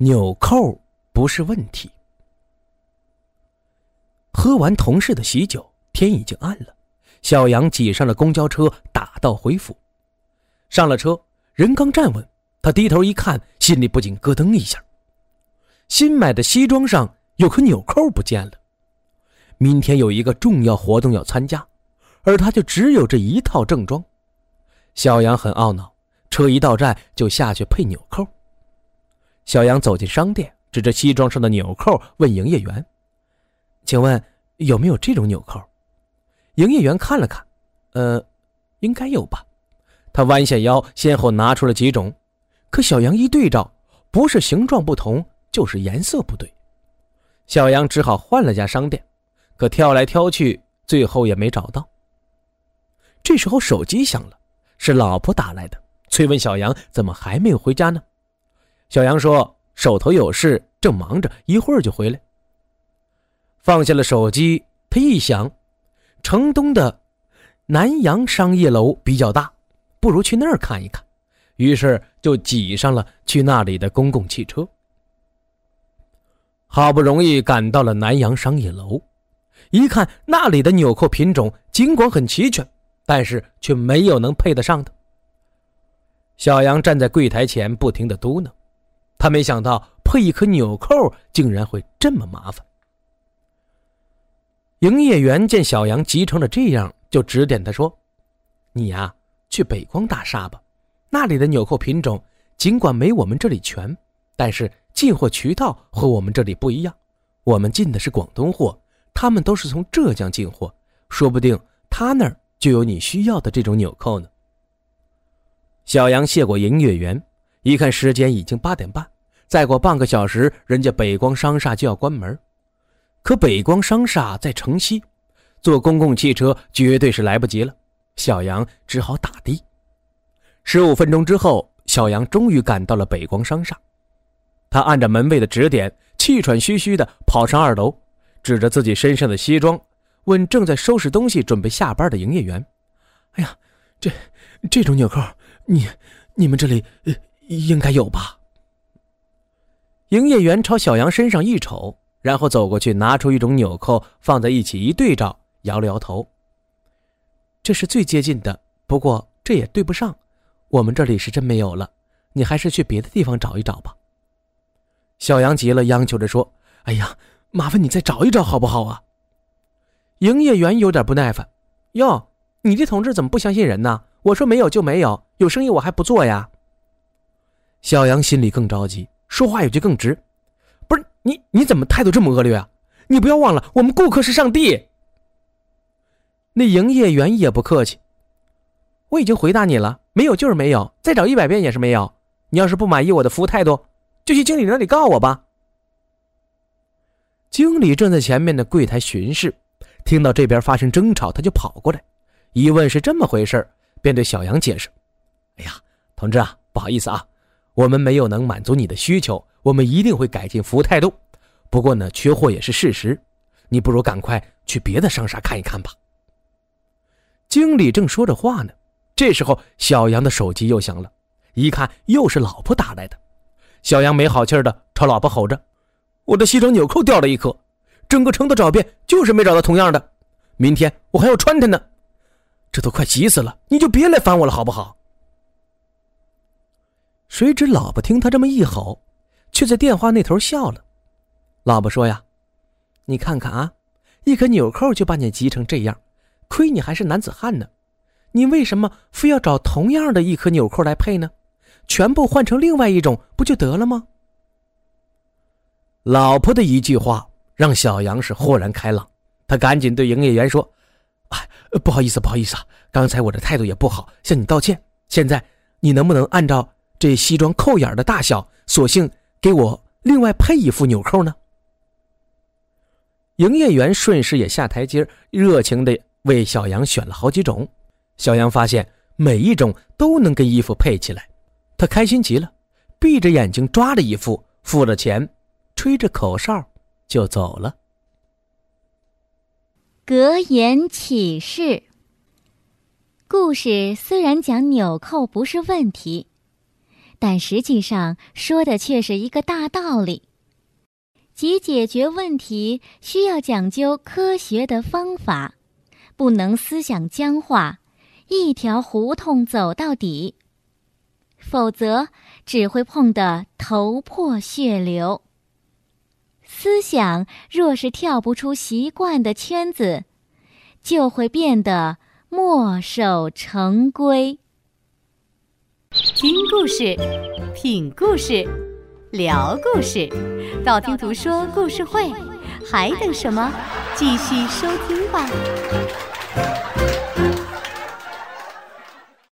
纽扣不是问题。喝完同事的喜酒，天已经暗了，小杨挤上了公交车，打道回府。上了车，人刚站稳，他低头一看，心里不禁咯噔一下。新买的西装上有颗纽扣不见了。明天有一个重要活动要参加，而他就只有这一套正装。小杨很懊恼，车一到站就下去配纽扣。小杨走进商店，指着西装上的纽扣问营业员：“请问有没有这种纽扣？”营业员看了看，应该有吧。他弯下腰，先后拿出了几种，可小杨一对照，不是形状不同，就是颜色不对。小杨只好换了家商店，可挑来挑去，最后也没找到。这时候手机响了，是老婆打来的，催问小杨怎么还没有回家呢？小杨说手头有事，正忙着，一会儿就回来。放下了手机，他一想，城东的南洋商业楼比较大，不如去那儿看一看，于是就挤上了去那里的公共汽车。好不容易赶到了南洋商业楼，一看那里的纽扣品种尽管很齐全，但是却没有能配得上的。小杨站在柜台前不停地嘟囔，他没想到配一颗纽扣竟然会这么麻烦。营业员见小杨急成了这样，就指点他说：“你呀，去北光大厦吧，那里的纽扣品种尽管没我们这里全，但是进货渠道和我们这里不一样，我们进的是广东货，他们都是从浙江进货，说不定他那儿就有你需要的这种纽扣呢。”小杨谢过营业员，一看时间已经8点半，再过半个小时，人家北光商厦就要关门。可北光商厦在城西，坐公共汽车绝对是来不及了，小杨只好打的。15分钟之后，小杨终于赶到了北光商厦。他按照门卫的指点，气喘吁吁地跑上2楼，指着自己身上的西装，问正在收拾东西准备下班的营业员：“哎呀，这种纽扣，你们这里应该有吧？”营业员朝小杨身上一瞅，然后走过去拿出一种纽扣放在一起一对照，摇了摇头：“这是最接近的，不过这也对不上，我们这里是真没有了，你还是去别的地方找一找吧。”小杨急了，央求着说：“哎呀，麻烦你再找一找好不好啊？”营业员有点不耐烦：“哟，你这同志怎么不相信人呢？我说没有就没有，有生意我还不做呀。”小杨心里更着急，说话语气更直：“不是你怎么态度这么恶劣啊？你不要忘了，我们顾客是上帝。”那营业员也不客气：“我已经回答你了，没有就是没有，再找100遍也是没有。你要是不满意我的服务态度，就去经理那里告我吧。”经理正在前面的柜台巡视，听到这边发生争吵，他就跑过来，一问是这么回事，便对小杨解释：“哎呀，同志啊，不好意思啊，我们没有能满足你的需求，我们一定会改进服务态度。不过呢，缺货也是事实，你不如赶快去别的商厦看一看吧。”经理正说着话呢，这时候小杨的手机又响了，一看又是老婆打来的。小杨没好气的朝老婆吼着：“我的西装纽扣掉了一颗，整个城都找遍，就是没找到同样的，明天我还要穿它呢，这都快急死了，你就别来烦我了好不好？”谁知老婆听他这么一吼，却在电话那头笑了。老婆说：“呀，你看看啊，一颗纽扣就把你急成这样，亏你还是男子汉呢，你为什么非要找同样的一颗纽扣来配呢？全部换成另外一种不就得了吗？”老婆的一句话让小杨是豁然开朗，他赶紧对营业员说：“不好意思啊，刚才我的态度也不好，向你道歉。现在你能不能按照这西装扣眼的大小，索性给我另外配一副纽扣呢？”营业员顺势也下台阶，热情地为小杨选了好几种。小杨发现每一种都能跟衣服配起来，他开心极了，闭着眼睛抓了一副，付了钱，吹着口哨就走了。 格言启示：故事虽然讲纽扣不是问题， 但实际上说的却是一个大道理。即解决问题需要讲究科学的方法，不能思想僵化，一条胡同走到底，否则只会碰得头破血流。思想若是跳不出习惯的圈子，就会变得墨守成规。 听故事，品故事，聊故事，道听途说故事会，还等什么？继续收听吧。